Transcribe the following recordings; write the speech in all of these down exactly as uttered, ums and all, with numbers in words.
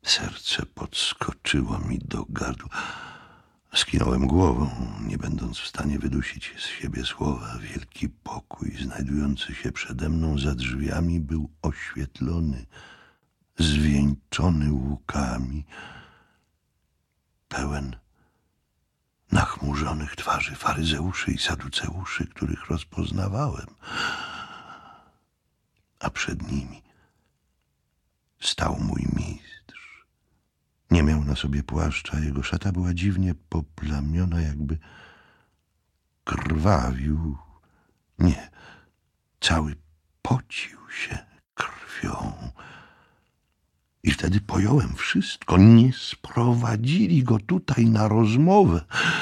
Serce podskoczyło mi do gardła. Skinąłem głową, nie będąc w stanie wydusić z siebie słowa. Wielki pokój znajdujący się przede mną za drzwiami był oświetlony, zwieńczony łukami, pełen nachmurzonych twarzy faryzeuszy i saduceuszy, których rozpoznawałem. A przed nimi stał mój mistrz. Nie miał na sobie płaszcza, jego szata była dziwnie poplamiona, jakby krwawił. Nie, cały pocił się krwią. I wtedy pojąłem wszystko. Nie sprowadzili go tutaj na rozmowę.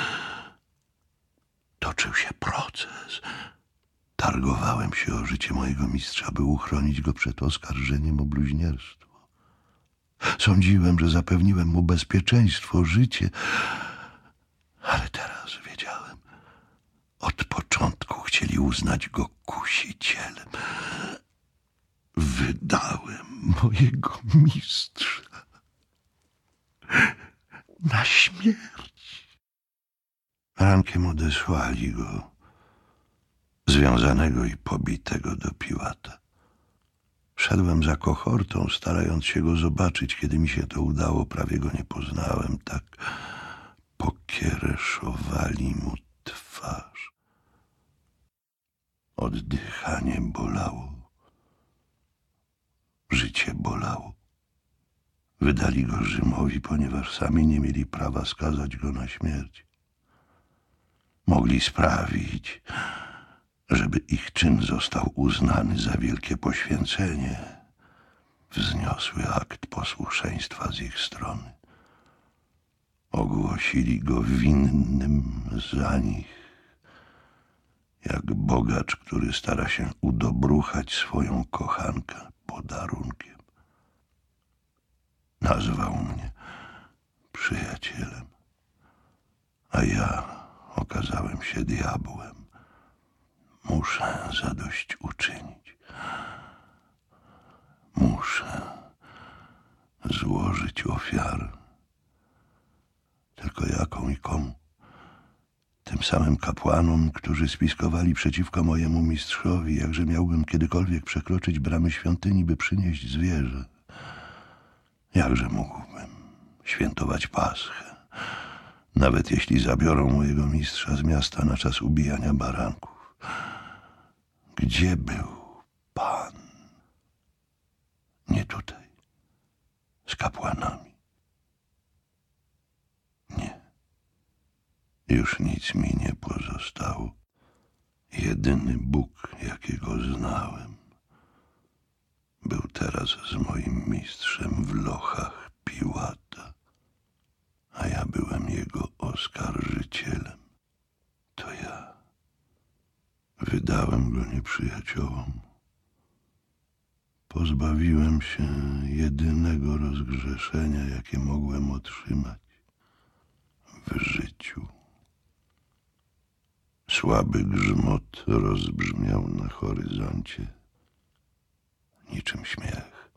Toczył się proces. Targowałem się o życie mojego mistrza, by uchronić go przed oskarżeniem o bluźnierstwo. Sądziłem, że zapewniłem mu bezpieczeństwo, życie, ale teraz wiedziałem. Od początku chcieli uznać go kusicielem. Wydałem mojego mistrza na śmierć. Rankiem odesłali go, związanego i pobitego, do Piłata. Szedłem za kohortą, starając się go zobaczyć. Kiedy mi się to udało, prawie go nie poznałem. Tak pokiereszowali mu twarz. Oddychanie bolało. Życie bolało. Wydali go Rzymowi, ponieważ sami nie mieli prawa skazać go na śmierć. Mogli sprawić, żeby ich czyn został uznany za wielkie poświęcenie. Wzniosły akt posłuszeństwa z ich strony. Ogłosili go winnym za nich, jak bogacz, który stara się udobruchać swoją kochankę podarunkiem. Nazwał mnie przyjacielem, a ja okazałem się diabłem. Muszę zadośćuczynić. Muszę złożyć ofiarę. Tylko jaką i komu? Tym samym kapłanom, którzy spiskowali przeciwko mojemu mistrzowi. Jakże miałbym kiedykolwiek przekroczyć bramy świątyni, by przynieść zwierzę? Jakże mógłbym świętować Paschę, nawet jeśli zabiorą mojego mistrza z miasta na czas ubijania baranków? Gdzie był Pan? Nie tutaj, z kapłanami. Nie. Już nic mi nie pozostało. Jedyny Bóg, jakiego znałem, był teraz z moim mistrzem w lochach Piłata, a ja byłem jego oskarżycielem. To ja wydałem go nieprzyjaciołom. Pozbawiłem się jedynego rozgrzeszenia, jakie mogłem otrzymać w życiu. Słaby grzmot rozbrzmiał na horyzoncie, niczym śmiech.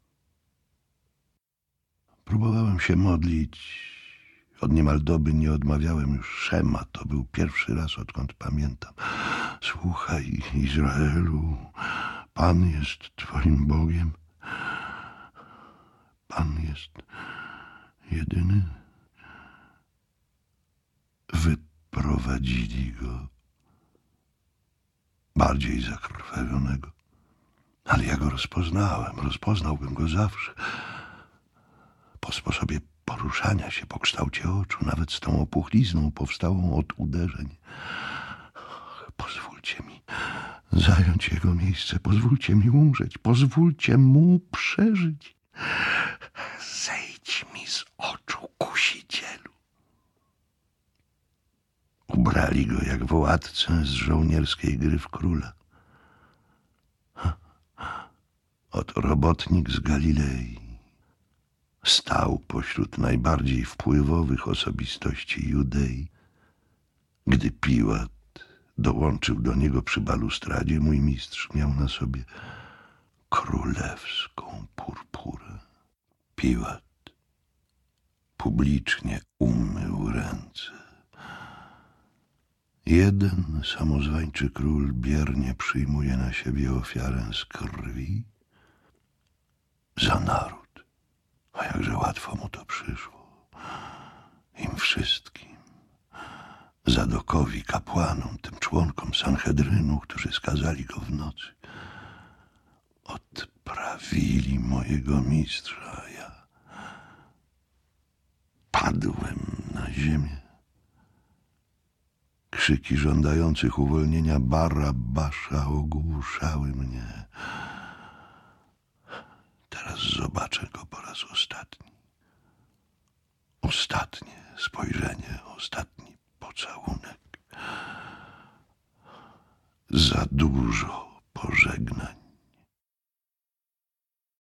Próbowałem się modlić. Od niemal doby nie odmawiałem już Szema. To był pierwszy raz, odkąd pamiętam. Słuchaj, Izraelu, Pan jest Twoim Bogiem. Pan jest jedyny. Wyprowadzili go, bardziej zakrwawionego. Ale ja go rozpoznałem, rozpoznałbym go zawsze. Po sposobie poruszania się, po kształcie oczu, nawet z tą opuchlizną powstałą od uderzeń. Pozwólcie mi zająć jego miejsce, pozwólcie mi umrzeć, pozwólcie mu przeżyć. Zejdź mi z oczu, kusicielu. Ubrali go jak władcę z żołnierskiej gry w króla. Oto robotnik z Galilei stał pośród najbardziej wpływowych osobistości Judei. Gdy Piłat dołączył do niego przy balustradzie, mój mistrz miał na sobie królewską purpurę. Piłat publicznie umył ręce. Jeden samozwańczy król biernie przyjmuje na siebie ofiarę z krwi za naród. A jakże łatwo mu to przyszło. Im wszystkim. Zadokowi, kapłanom, tym członkom Sanhedrynu, którzy skazali go w nocy. Odprawili mojego mistrza, a ja padłem na ziemię. Krzyki żądających uwolnienia Barabbasza ogłuszały mnie. Teraz zobaczę go po raz ostatni. Ostatnie spojrzenie, ostatni pocałunek. Za dużo